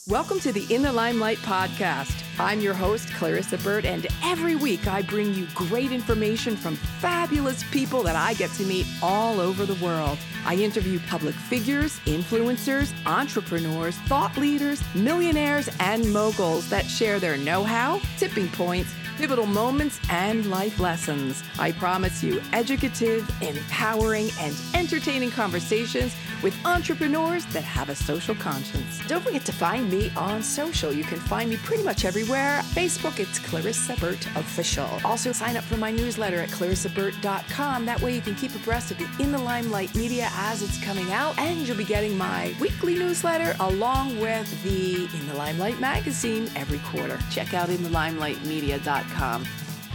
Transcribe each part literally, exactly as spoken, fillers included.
Welcome to the In the Limelight podcast. I'm your host, Clarissa Burt, and every week I bring you great information from fabulous people that I get to meet all over the world. I interview public figures, influencers, entrepreneurs, thought leaders, millionaires, and moguls that share their know-how, tipping points, pivotal moments, and life lessons. I promise you educative, empowering, and entertaining conversations with entrepreneurs that have a social conscience. Don't forget to find me on social. You can find me pretty much everywhere. Facebook, it's Clarissa Burt Official. Also, sign up for my newsletter at clarissa burt dot com. That way you can keep abreast of the In the Limelight media as it's coming out, and you'll be getting my weekly newsletter along with the In the Limelight magazine every quarter. Check out in the limelight media dot com.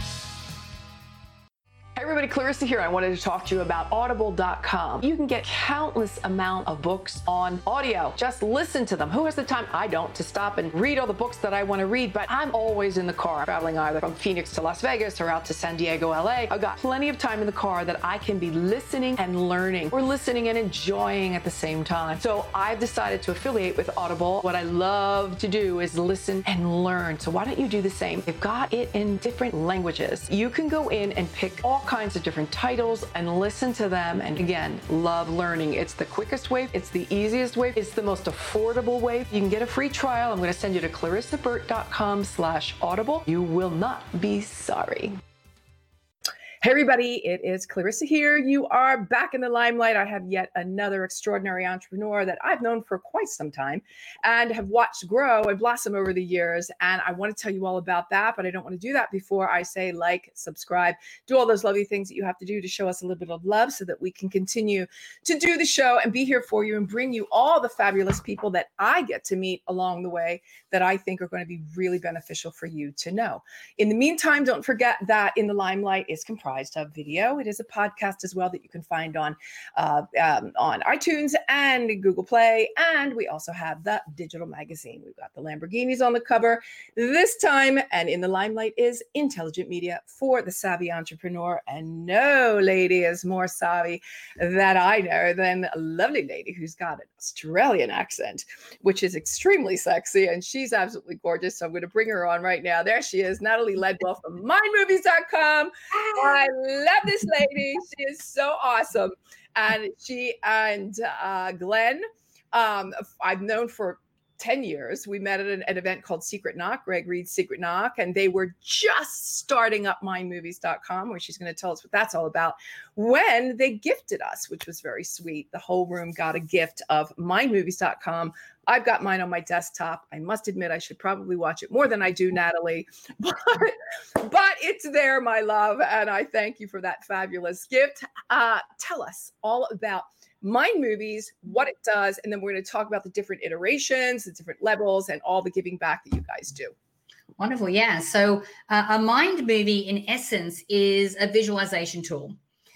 Hey everybody, Clarissa here. I wanted to talk to you about audible dot com. You can get countless amount of books on audio. Just listen to them. Who has the time? I don't, to stop and read all the books that I want to read, but I'm always in the car, traveling either from Phoenix to Las Vegas or out to San Diego, L A. I've got plenty of time in the car that I can be listening and learning, or listening and enjoying at the same time. So I've decided to affiliate with Audible. What I love to do is listen and learn. So why don't you do the same? They've got it in different languages. You can go in and pick all kinds of different titles and listen to them. And again, love learning. It's the quickest way. It's the easiest way. It's the most affordable way. You can get a free trial. I'm going to send you to clarissa burt dot com slash audible. You will not be sorry. Hey everybody, it is Clarissa here. You are back in the limelight. I have yet another extraordinary entrepreneur that I've known for quite some time and have watched grow and blossom over the years. And I want to tell you all about that, but I don't want to do that before I say like, subscribe, do all those lovely things that you have to do to show us a little bit of love so that we can continue to do the show and be here for you and bring you all the fabulous people that I get to meet along the way that I think are going to be really beneficial for you to know. In the meantime, don't forget that In the Limelight is comprised of video. It is a podcast as well that you can find on uh, um, on iTunes and Google Play. And we also have the digital magazine. We've got the Lamborghinis on the cover this time. And In the Limelight is intelligent media for the savvy entrepreneur. And no lady is more savvy that I know than a lovely lady who's got an Australian accent, which is extremely sexy. And she's absolutely gorgeous. So I'm going to bring her on right now. There she is, Natalie Ledwell from mind movies dot com. I love this lady. She is so awesome. And she and uh, Glenn, um, I've known for ten years. We met at an, an event called Secret Knock, Greg Reed's Secret Knock, and they were just starting up mind movies dot com, where she's going to tell us what that's all about, when they gifted us, which was very sweet. The whole room got a gift of mind movies dot com. I've got mine on my desktop. I must admit I should probably watch it more than I do, Natalie, but, but it's there, my love, and I thank you for that fabulous gift. Uh, tell us all about Mind Movies, what it does, and then we're going to talk about the different iterations, the different levels, and all the giving back that you guys do. Wonderful. Yeah. So uh, a mind movie, in essence, is a visualization tool.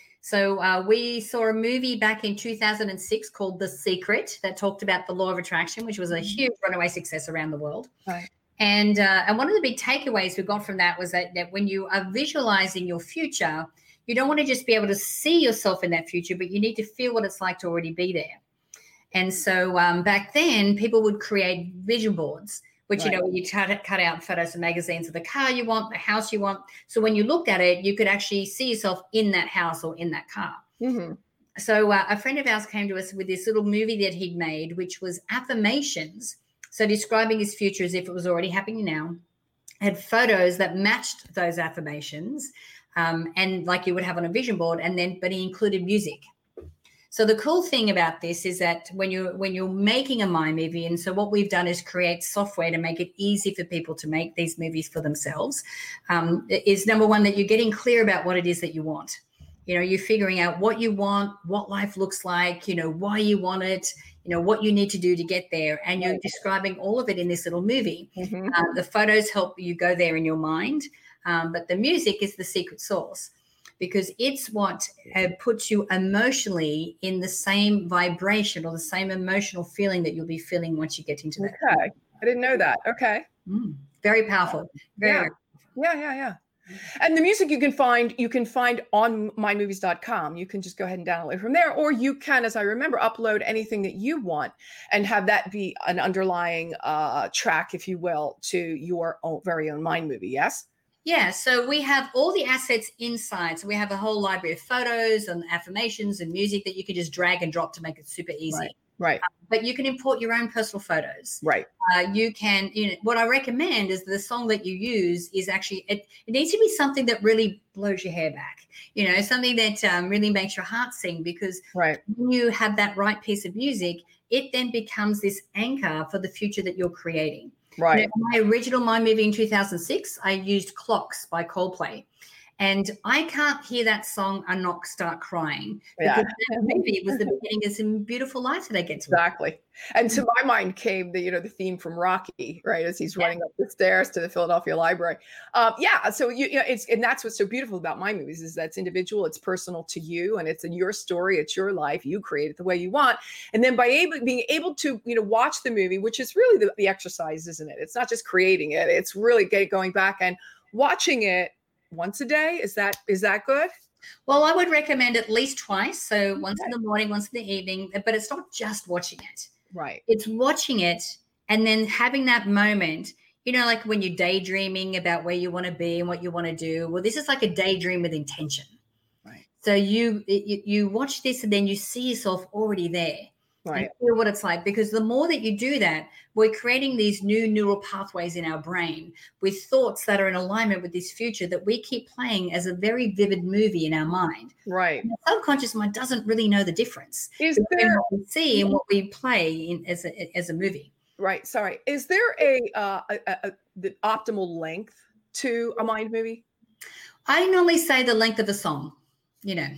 So uh, we saw a movie back in two thousand six called The Secret that talked about the law of attraction, which was a huge runaway success around the world. Right. And uh, and one of the big takeaways we got from that was that, that when you are visualizing your future, you don't want to just be able to see yourself in that future, but you need to feel what it's like to already be there. And so um, back then, people would create vision boards, which, right. you know, you cut, cut out photos and magazines of the car you want, the house you want. So when you looked at it, you could actually see yourself in that house or in that car. Mm-hmm. So uh, a friend of ours came to us with this little movie that he'd made, which was affirmations. So describing his future as if it was already happening now, had photos that matched those affirmations. Um, and like you would have on a vision board, and then, but he included music. So the cool thing about this is that when you're when you're making a mind movie, and so what we've done is create software to make it easy for people to make these movies for themselves. Um, is number one, that you're getting clear about what it is that you want. You know, you're figuring out what you want, what life looks like, you know, why you want it, you know, what you need to do to get there, and you're describing all of it in this little movie. Mm-hmm. Uh, the photos help you go there in your mind, um, but the music is the secret sauce, because it's what uh, puts you emotionally in the same vibration or the same emotional feeling that you'll be feeling once you get into that. Okay. I didn't know that. Okay. Mm, very powerful. Very, yeah. very powerful. Yeah, yeah, yeah. And the music you can find, you can find on my movies dot com. You can just go ahead and download it from there, or you can, as I remember, upload anything that you want and have that be an underlying uh, track, if you will, to your own, very own Mind Movie. Yes? Yeah, so we have all the assets inside. So we have a whole library of photos and affirmations and music that you can just drag and drop to make it super easy. Right. Right. Um, but you can import your own personal photos. Right. Uh, you can, you know, what I recommend is the song that you use is actually, it, it needs to be something that really blows your hair back, you know, something that um, really makes your heart sing, because right. when you have that right piece of music, it then becomes this anchor for the future that you're creating. Right. You know, my original Mind Movie in two thousand six, I used Clocks by Coldplay. And I can't hear that song and not start crying. Yeah. Because that movie was the beginning of some beautiful life that I get to. Exactly. And to my mind came the, you know, the theme from Rocky, right? As he's yeah. running up the stairs to the Philadelphia Library. Um, yeah. So you, you know, it's, and that's what's so beautiful about my movies is that it's individual, it's personal to you, and it's in your story, it's your life. You create it the way you want. And then by able, being able to, you know, watch the movie, which is really the, the exercise, isn't it? It's not just creating it. It's really get, going back and watching it once a day. Is that, is that good? Well, I would recommend at least twice. So once okay. in the morning, once in the evening, but it's not just watching it. Right. It's watching it and then having that moment, you know, like when you're daydreaming about where you want to be and what you want to do. Well, this is like a daydream with intention. Right. So you, you, you watch this and then you see yourself already there. Right. And feel what it's like, because the more that you do that, we're creating these new neural pathways in our brain with thoughts that are in alignment with this future that we keep playing as a very vivid movie in our mind. Right. And the subconscious mind doesn't really know the difference Is between there what we see and what we play in as a as a movie. Right. Sorry. Is there a uh, a, a, a the optimal length to a Mind Movie? I normally say the length of a song. You know,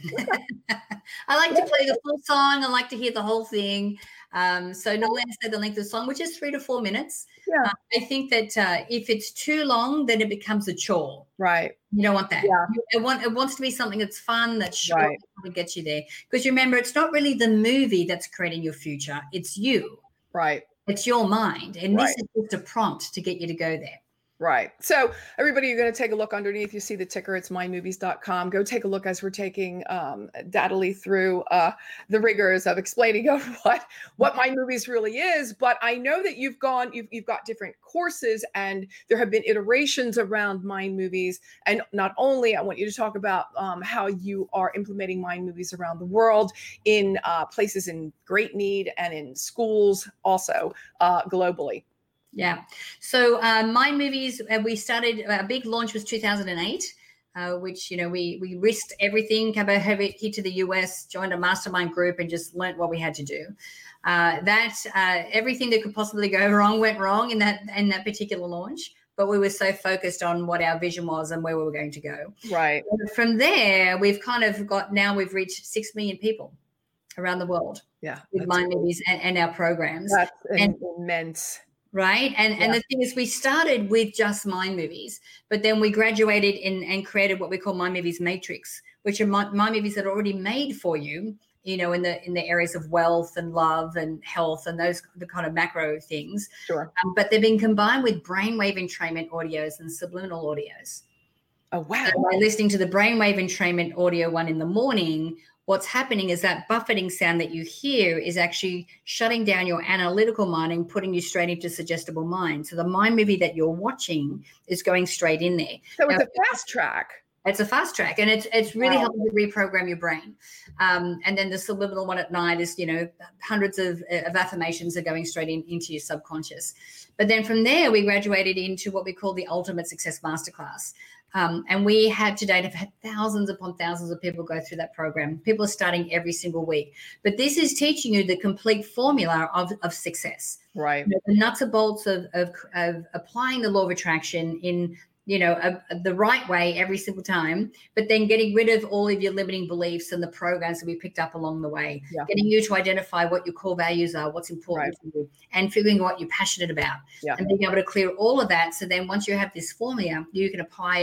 I like to play the full song. I like to hear the whole thing. Um, so normally I say the length of the song, which is three to four minutes. Yeah. Uh, I think that uh, if it's too long, then it becomes a chore. Right. You don't want that. Yeah. It, want, it wants to be something that's fun, that's short, right. that gets you there. Because remember, it's not really the movie that's creating your future. It's you. Right. It's your mind. And right. this is just a prompt to get you to go there. Right. So everybody, you're going to take a look underneath. You see the ticker. It's my movies dot com. Go take a look as we're taking um, Dattily through uh, the rigors of explaining of what what My Movies really is. But I know that you've gone, you've, you've got different courses, and there have been iterations around Mind Movies. And not only, I want you to talk about um, how you are implementing Mind Movies around the world in uh, places in great need and in schools also uh, globally. Yeah. So uh, Mind Movies, uh, we started, our big launch was two thousand eight, uh, which, you know, we we risked everything, came over here to the U S, joined a mastermind group and just learned what we had to do. Uh, that uh, everything that could possibly go wrong went wrong in that in that particular launch. But we were so focused on what our vision was and where we were going to go. Right. And from there, we've kind of got, now we've reached six million people around the world. Yeah. With Mind cool. Movies and, and our programs. That's and, immense. Right. And yeah. and the thing is, we started with just Mind Movies, but then we graduated in and created what we call Mind Movies Matrix, which are Mind Movies that are already made for you, you know, in the in the areas of wealth and love and health and those the kind of macro things. Sure. Um, but they've been combined with brainwave entrainment audios and subliminal audios. Oh, wow. So by listening to the brainwave entrainment audio one in the morning, what's happening is that buffeting sound that you hear is actually shutting down your analytical mind and putting you straight into suggestible mind. So the Mind Movie that you're watching is going straight in there. So it's now, a fast track. It's a fast track, and it's it's really wow. helping to reprogram your brain. Um, and then the subliminal one at night is, you know, hundreds of, of affirmations are going straight in, into your subconscious. But then from there, we graduated into what we call the Ultimate Success Masterclass. Um, and we have to date have had thousands upon thousands of people go through that program. People are starting every single week. But this is teaching you the complete formula of, of success. Right. You know, the nuts and bolts of, of, of applying the law of attraction in, you know, a, a, the right way every single time, but then getting rid of all of your limiting beliefs and the programs that we picked up along the way, yeah. getting you to identify what your core values are, what's important right. to you, and figuring out what you're passionate about, yeah. and being able to clear all of that. So then once you have this formula, you can apply it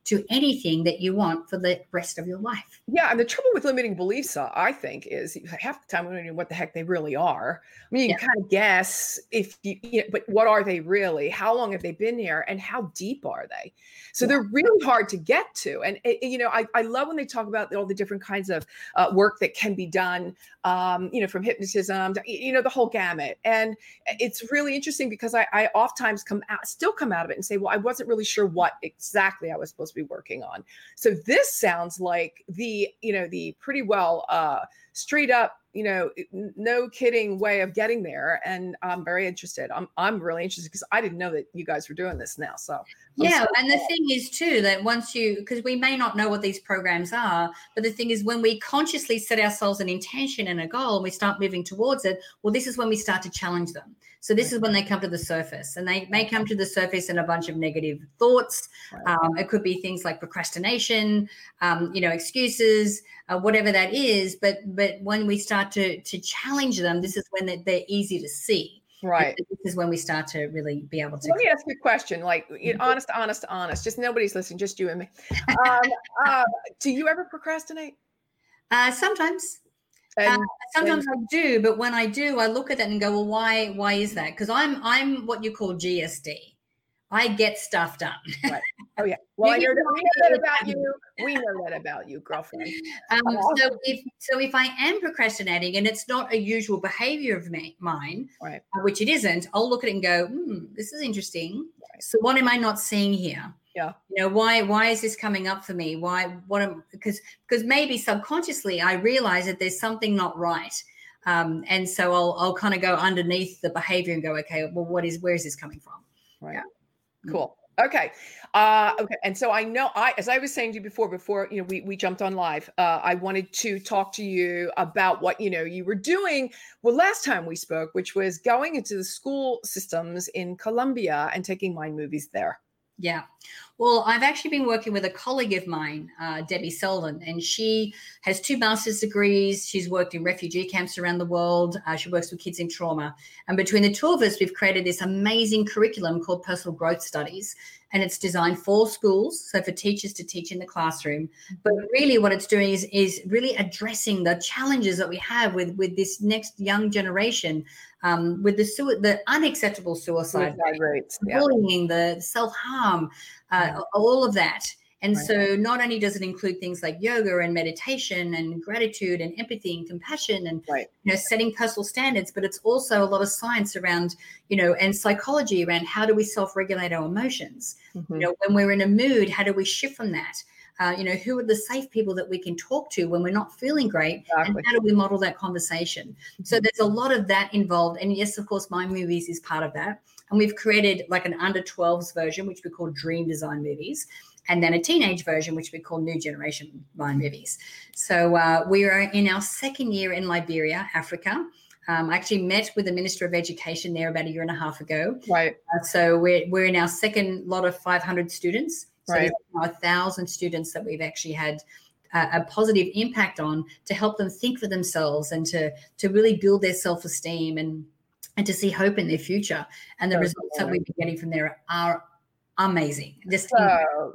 to anything that you want for the rest of your life. Yeah, and the trouble with limiting beliefs, uh, I think, is half the time we don't know what the heck they really are. I mean, you Yeah. can kind of guess if you, you know, but what are they really? How long have they been here, and how deep are they? So Yeah. they're really hard to get to. And it, you know, I, I love when they talk about all the different kinds of uh, work that can be done. Um, you know, from hypnotism, to, you know, the whole gamut. And it's really interesting because I, I oftentimes come out, still come out of it and say, well, I wasn't really sure what exactly I was supposed to be working on. So this sounds like the, you know, the pretty well uh, straight up, you know, no kidding way of getting there. And I'm very interested. I'm, I'm really interested because I didn't know that you guys were doing this now. So yeah. And the thing is too, that once you, because we may not know what these programs are, but the thing is when we consciously set ourselves an intention and a goal and we start moving towards it, well, this is when we start to challenge them. So this is when they come to the surface, and they may come to the surface in a bunch of negative thoughts. Um, it could be things like procrastination, um, you know, excuses, uh, whatever that is. But but when we start to to challenge them, this is when they're, they're easy to see. Right. And this is when we start to really be able to. Let me ask you a question, like you know, honest, honest, honest. Just nobody's listening, just you and me. Um, uh, do you ever procrastinate? Uh, sometimes. And, uh, sometimes and, I do, but when I do, I look at that and go, well, why why is that? Because I'm I'm what you call G S D. I get stuff done. Right. Oh yeah. Well, I know that, we know that about you. We know that about you, girlfriend. Um, so if so, if I am procrastinating and it's not a usual behavior of me, mine, right. uh, which it isn't, I'll look at it and go, hmm, this is interesting. Right. So what am I not seeing here? Yeah. You know, why why is this coming up for me? Why what am because because maybe subconsciously I realize that there's something not right. Um, and so I'll I'll kind of go underneath the behavior and go, okay, well, what is where is this coming from? Right. Yeah. Cool. Okay. Uh, okay. And so I know I, as I was saying to you before, before, you know, we, we jumped on live, uh, I wanted to talk to you about what, you know, you were doing. Well, last time we spoke, which was going into the school systems in Colombia and taking mind movies there. Yeah. Well, I've actually been working with a colleague of mine, uh, Debbie Selden, and she has two master's degrees. She's worked in refugee camps around the world. Uh, she works with kids in trauma. And between the two of us, we've created this amazing curriculum called Personal Growth Studies. And it's designed for schools, so for teachers to teach in the classroom. But really what it's doing is, is really addressing the challenges that we have with, with this next young generation, um, with the su- the unacceptable suicide, suicide rates, yeah. bullying, the self-harm, uh, yeah. all of that. And right. so not only does it include things like yoga and meditation and gratitude and empathy and compassion and right. you know, setting personal standards, but it's also a lot of science around, you know, and psychology around how do we self-regulate our emotions? Mm-hmm. You know, when we're in a mood, how do we shift from that? Uh, you know, who are the safe people that we can talk to when we're not feeling great? Exactly. And how do we model that conversation? Mm-hmm. So there's a lot of that involved. And yes, of course, Mind Movies is part of that. And we've created like an under twelves version, which we call Dream Design Movies. And then a teenage version, which we call New Generation Mind Movies. So uh, we are in our second year in Liberia, Africa. Um, I actually met with the Minister of Education there about a year and a half ago. Right. Uh, so we're we're in our second lot of five hundred students. So right. there's now a thousand students that we've actually had uh, a positive impact on to help them think for themselves and to to really build their self-esteem and and to see hope in their future. And the That's results that we've been getting from there are amazing. Just so,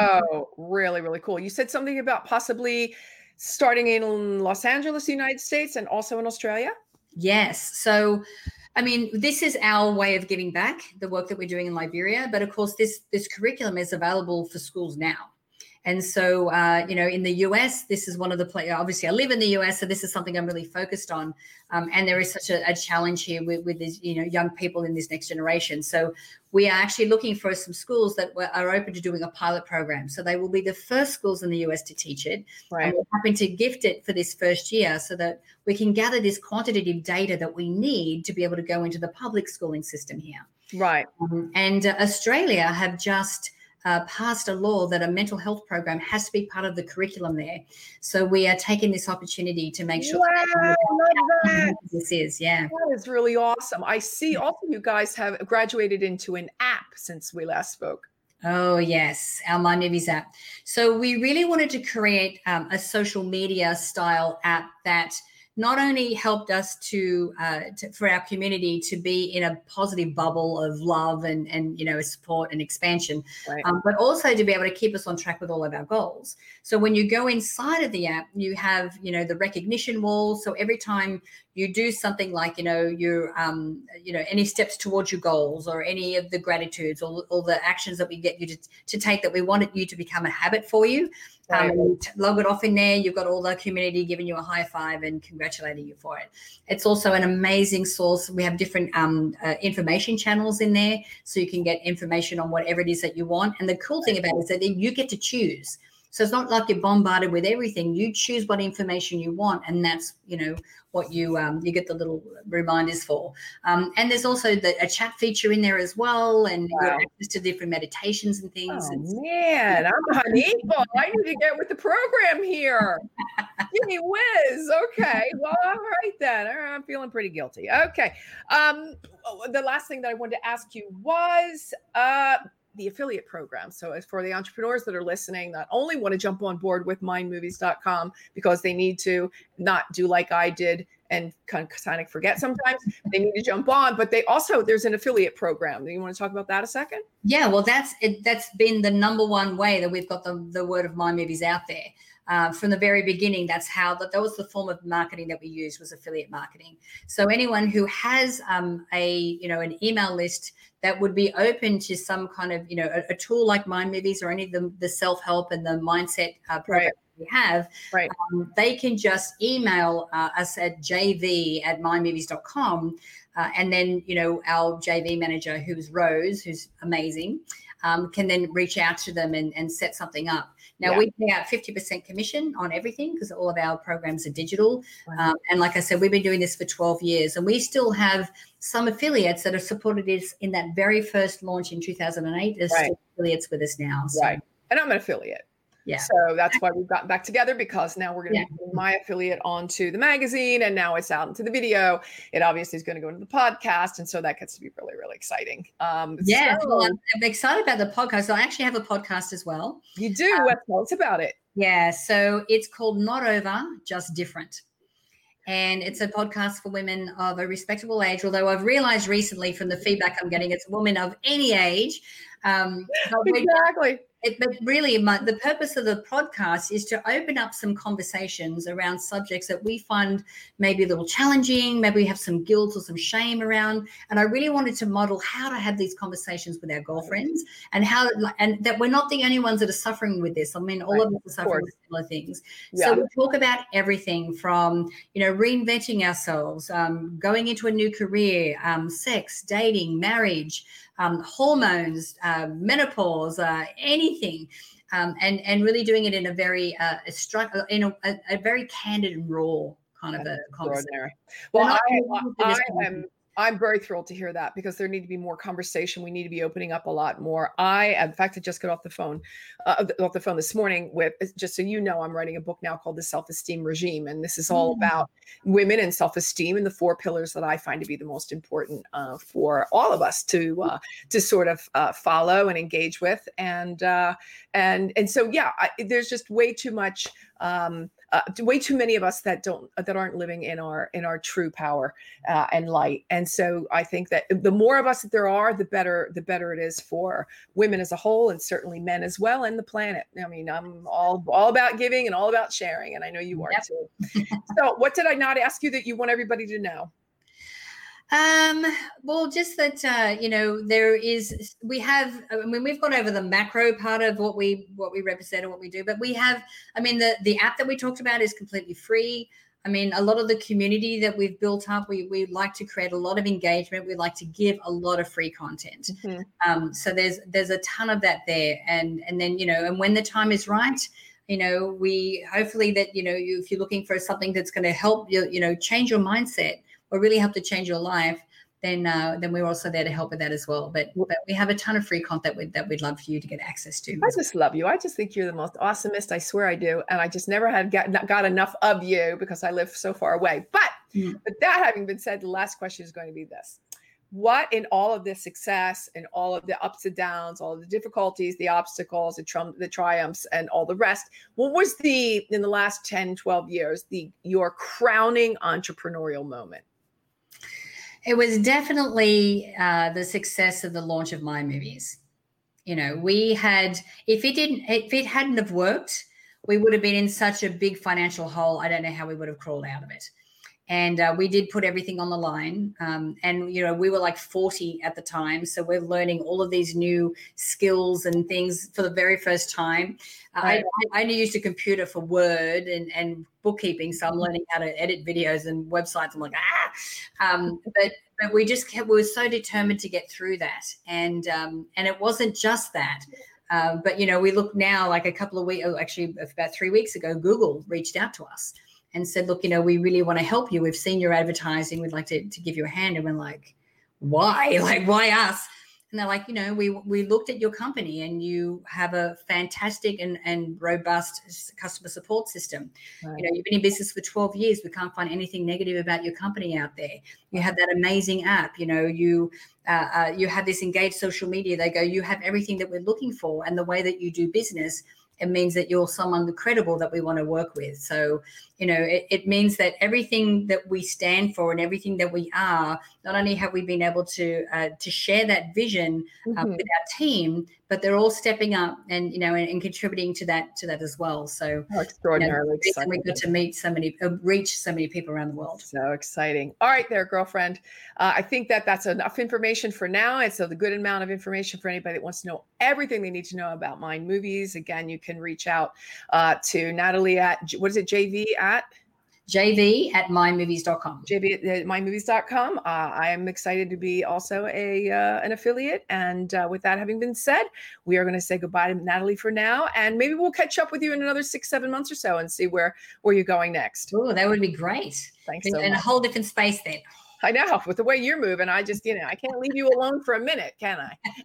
so really, really cool. You said something about possibly starting in Los Angeles, United States, and also in Australia. Yes. So, I mean, this is our way of giving back, the work that we're doing in Liberia. But of course, this, this curriculum is available for schools now. And so, uh, you know, in the U S, this is one of the places, obviously I live in the U S, so this is something I'm really focused on. Um, and there is such a, a challenge here with, with these, you know, young people in this next generation. So we are actually looking for some schools that are open to doing a pilot program. So they will be the first schools in the U S to teach it. Right. And we're hoping to gift it for this first year so that we can gather this quantitative data that we need to be able to go into the public schooling system here. Right. Um, and uh, Australia have just Uh, passed a law that a mental health program has to be part of the curriculum there. So we are taking this opportunity to make sure wow, that, that this is, yeah. That is really awesome. I see also you guys have graduated into an app since we last spoke. Oh, yes, our Mind Movies app. So we really wanted to create um, a social media style app that not only helped us to, uh, to for our community to be in a positive bubble of love and, and you know, support and expansion, right. um, but also to be able to keep us on track with all of our goals. So when you go inside of the app, you have, you know, the recognition wall. So every time you do something like, you know, your, um, you know, any steps towards your goals or any of the gratitudes or, or the actions that we get you to, to take that we wanted you to become a habit for you, right. um, you log it off in there. You've got all the community giving you a high five and congratulating you for it. It's also an amazing source. We have different um, uh, information channels in there, so you can get information on whatever it is that you want. And the cool thing about it is that you get to choose. So it's not like you're bombarded with everything. You choose what information you want, and that's, you know, what you um, you get the little reminders for. Um, and there's also the, a chat feature in there as well, and Wow. you have access to different meditations and things. Oh, and, man, I'm behind the eight ball. I need to get with the program here. Give me whiz. Okay, well, all right then. All right, I'm feeling pretty guilty. Okay. Um, the last thing that I wanted to ask you was uh, the affiliate program. So as for the entrepreneurs that are listening, that only want to jump on board with mind movies dot com because they need to not do like I did and kind of, kind of forget sometimes, they need to jump on, but they also, there's an affiliate program. Do you want to talk about that a second? Yeah, well, that's it, that's been the number one way that we've got the, the word of Mind Movies out there. Uh, from the very beginning, that's how that, that was the form of marketing that we used, was affiliate marketing. So anyone who has um, a, you know, an email list that would be open to some kind of, you know, a, a tool like Mind Movies or any of the, the self-help and the mindset uh, program Right. we have, right. um, they can just email uh, us at j v at mind movies dot com. Uh, and then, you know, our J V manager, who's Rose, who's amazing, um, can then reach out to them and, and set something up. Now, yeah. we pay out fifty percent commission on everything because all of our programs are digital. Wow. Um, and like I said, we've been doing this for twelve years, and we still have some affiliates that have supported us in that very first launch in two thousand eight. There's right. still affiliates with us now. So. Right. And I'm an affiliate. Yeah. So that's why we've gotten back together, because now we're going to yeah. be putting my affiliate onto the magazine, and now it's out into the video. It obviously is going to go into the podcast. And so that gets to be really, really exciting. Um, yeah. So, well, I'm, I'm excited about the podcast. So I actually have a podcast as well. You do? Um, What, tell us about it. Yeah. So it's called Not Over, Just Different. And it's a podcast for women of a respectable age, although I've realized recently from the feedback I'm getting, it's women of any age. Um, exactly. It, but really, my, the purpose of the podcast is to open up some conversations around subjects that we find maybe a little challenging, maybe we have some guilt or some shame around. And I really wanted to model how to have these conversations with our girlfriends, and how, and that we're not the only ones that are suffering with this. I mean, all right. of us are suffering with similar things. Yeah. So we talk about everything from, you know, reinventing ourselves, um, going into a new career, um, sex, dating, marriage, Um, hormones, uh, menopause, uh, anything, um, and and really doing it in a very uh, a stru- in a, a, a very candid and raw kind of That's a conversation. Well, I, I, I am. I'm very thrilled to hear that, because there need to be more conversation. We need to be opening up a lot more. I, in fact, I just got off the phone, uh, off the phone this morning with, just so you know, I'm writing a book now called The Self-Esteem Regime. And this is all mm. about women and self-esteem, and the four pillars that I find to be the most important uh, for all of us to, uh, to sort of uh, follow and engage with. And, uh, and, and so, yeah, I, there's just way too much, um, Uh, way too many of us that don't, that aren't living in our, in our true power uh, and light. And so I think that the more of us that there are, the better, the better it is for women as a whole, and certainly men as well, and the planet. I mean, I'm all, all about giving and all about sharing, and I know you are yep. too. So what did I not ask you that you want everybody to know? Um, well, just that, uh, you know, there is, we have, I mean, we've gone over the macro part of what we, what we represent and what we do, but we have, I mean, the, the app that we talked about is completely free. I mean, a lot of the community that we've built up, we, we like to create a lot of engagement. We like to give a lot of free content. Mm-hmm. Um, so there's, there's a ton of that there. And, and then, you know, and when the time is right, you know, we hopefully that, you know, you, if you're looking for something that's going to help you, you know, change your mindset, or really help to change your life, then uh, then we're also there to help with that as well. But, but we have a ton of free content with, that we'd love for you to get access to. I just love you. I just think you're the most awesomest. I swear I do. And I just never had got, got enough of you, because I live so far away. But mm. with that having been said, the last question is going to be this. what in all of this success and all of the ups and downs, all of the difficulties, the obstacles, the, tri- the triumphs, and all the rest, what was the, in the last ten, twelve years, the your crowning entrepreneurial moment? It was definitely uh, the success of the launch of My Movies. You know, we had, if it didn't, if it hadn't have worked, we would have been in such a big financial hole. I don't know how we would have crawled out of it. And uh, we did put everything on the line. Um, and, you know, we were like forty at the time. So we're learning all of these new skills and things for the very first time. Uh, right. I, I only used a computer for Word and, and bookkeeping. So I'm learning how to edit videos and websites. I'm like, ah. Um, but but we just kept, we were so determined to get through that. And, um, and it wasn't just that. Uh, but, you know, we look now like a couple of weeks, actually about three weeks ago, Google reached out to us and said, look, you know, we really want to help you. We've seen your advertising. We'd like to, to give you a hand. And we're like, why? Like, why us? And they're like, you know, we we looked at your company and you have a fantastic and, and robust customer support system. Right. You know, you've been in business for twelve years. We can't find anything negative about your company out there. You have that amazing app. You know, you uh, uh, you have this engaged social media. They go, you have everything that we're looking for. And the way that you do business, it means that you're someone credible that we want to work with. So, you know, it, it means that everything that we stand for and everything that we are, not only have we been able to uh, to share that vision uh, mm-hmm. with our team, but they're all stepping up and, you know, and, and contributing to that to that as well. So oh, extraordinarily you know, we got to meet so many, uh, reach so many people around the world. So exciting. All right there, girlfriend. Uh, I think that that's enough information for now. It's a good amount of information for anybody that wants to know everything they need to know about My Movies. Again, you can reach out uh, to Natalie at, what is it, J V at? J V at my movies dot com. J V at my movies dot com. Uh, I am excited to be also a uh, an affiliate. And uh, with that having been said, we are going to say goodbye to Natalie for now. And maybe we'll catch up with you in another six, seven months or so and see where, where you're going next. Oh, that would be great. Thanks in, so in much. a whole different space then. I know. With the way you're moving, I just, you know, I can't leave you alone for a minute, can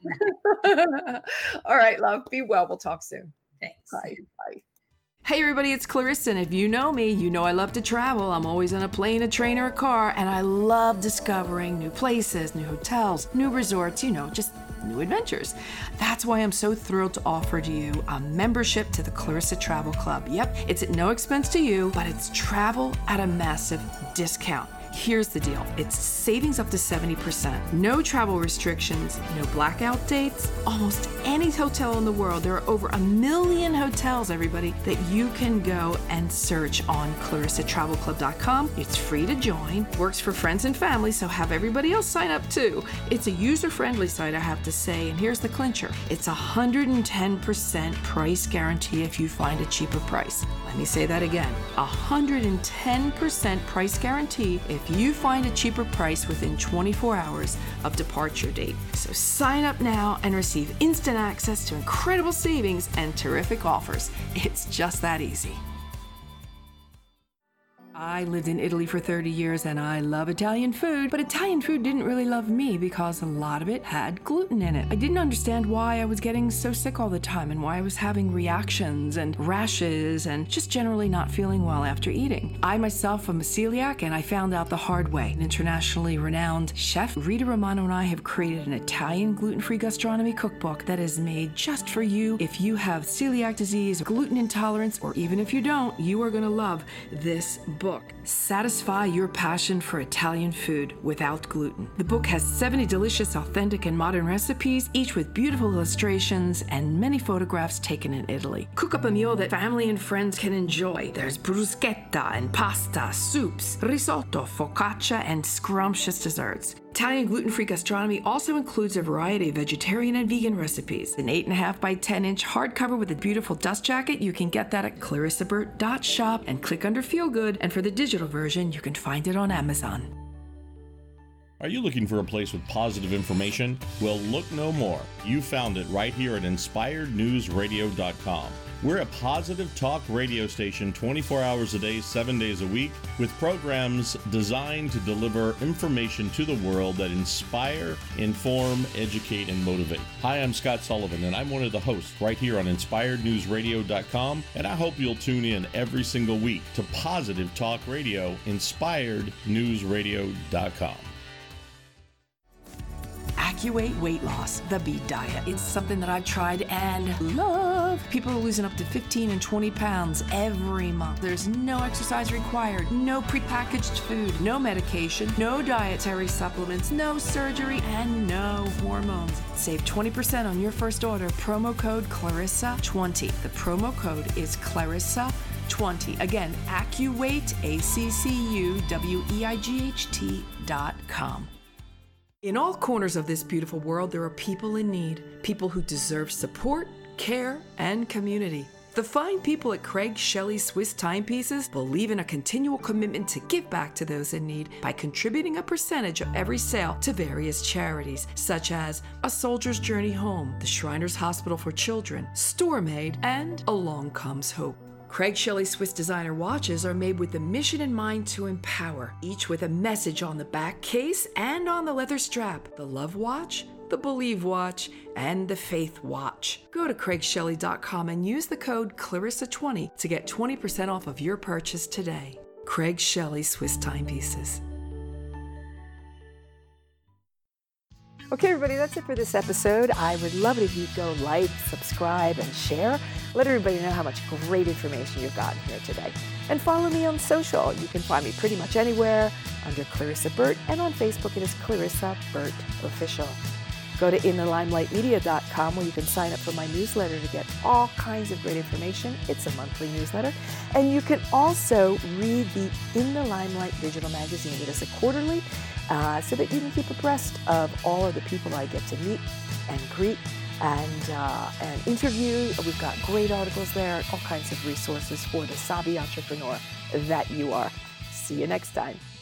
I? All right, love. Be well. We'll talk soon. Thanks. Bye. Bye. Hey everybody, it's Clarissa, and if you know me, you know I love to travel. I'm always on a plane, a train, or a car, and I love discovering new places, new hotels, new resorts, you know, just new adventures. That's why I'm so thrilled to offer to you a membership to the Clarissa Travel Club. Yep, it's at no expense to you, but it's travel at a massive discount. Here's the deal. It's savings up to seventy percent. No travel restrictions, no blackout dates. Almost any hotel in the world. There are over a million hotels, everybody, that you can go and search on clarissa travel club dot com. It's free to join. Works for friends and family, so have everybody else sign up too. It's a user-friendly site, I have to say, and here's the clincher. It's one hundred ten percent price guarantee if you find a cheaper price. Let me say that again. one hundred ten percent price guarantee if you find a cheaper price within twenty-four hours of departure date. So sign up now and receive instant access to incredible savings and terrific offers. It's just that easy. I lived in Italy for thirty years and I love Italian food, but Italian food didn't really love me because a lot of it had gluten in it. I didn't understand why I was getting so sick all the time and why I was having reactions and rashes and just generally not feeling well after eating. I myself am a celiac and I found out the hard way. An internationally renowned chef, Rita Romano, and I have created an Italian gluten-free gastronomy cookbook that is made just for you. If you have celiac disease, gluten intolerance, or even if you don't, you are going to love this book. book. Satisfy your passion for Italian food without gluten. The book has seventy delicious, authentic, and modern recipes, each with beautiful illustrations and many photographs taken in Italy. Cook up a meal that family and friends can enjoy. There's bruschetta and pasta, soups, risotto, focaccia, and scrumptious desserts. Italian gluten-free gastronomy also includes a variety of vegetarian and vegan recipes. An eight and a half by ten inch hardcover with a beautiful dust jacket. You can get that at clarissa burt dot shop and click under Feel Good. And for the digital version, you can find it on Amazon. Are you looking for a place with positive information? Well, look no more. You found it right here at inspired news radio dot com. We're a positive talk radio station twenty-four hours a day, seven days a week, with programs designed to deliver information to the world that inspire, inform, educate, and motivate. Hi, I'm Scott Sullivan, and I'm one of the hosts right here on inspired news radio dot com, and I hope you'll tune in every single week to Positive Talk Radio, inspired news radio dot com. AccuWeight Weight Loss, the beet diet. It's something that I've tried and love. People are losing up to fifteen and twenty pounds every month. There's no exercise required, no prepackaged food, no medication, no dietary supplements, no surgery, and no hormones. Save twenty percent on your first order. Promo code Clarissa twenty. The promo code is Clarissa twenty. Again, AccuWeight, A C C U W E I G H T dot com. In all corners of this beautiful world, there are people in need, people who deserve support, care, and community. The fine people at Craig Shelley Swiss Timepieces believe in a continual commitment to give back to those in need by contributing a percentage of every sale to various charities, such as A Soldier's Journey Home, the Shriners Hospital for Children, Store Made, and Along Comes Hope. Craig Shelley Swiss designer watches are made with the mission in mind to empower, each with a message on the back case and on the leather strap. The Love Watch, the Believe Watch, and the Faith Watch. Go to Craig Shelley dot com and use the code Clarissa twenty to get twenty percent off of your purchase today. Craig Shelley Swiss Timepieces. Okay, everybody, that's it for this episode. I would love it if you'd go like, subscribe, and share. Let everybody know how much great information you've gotten here today. And follow me on social. You can find me pretty much anywhere under Clarissa Burt, and on Facebook it is Clarissa Burt Official. Go to in the limelight media dot com where you can sign up for my newsletter to get all kinds of great information. It's a monthly newsletter. And you can also read the In the Limelight digital magazine. It is a quarterly, uh, so that you can keep abreast of all of the people I get to meet and greet and, uh, and interview. We've got great articles there, all kinds of resources for the savvy entrepreneur that you are. See you next time.